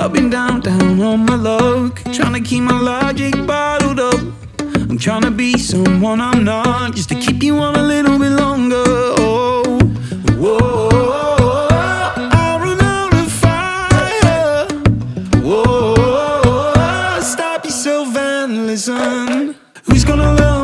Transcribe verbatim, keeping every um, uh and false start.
I've been down, down on my luck, trying to keep my logic bottled up. I'm trying to be someone I'm not, just to keep you on a little bit longer. Oh, whoa, I'll run out of fire. Whoa, stop yourself and listen. Who's gonna love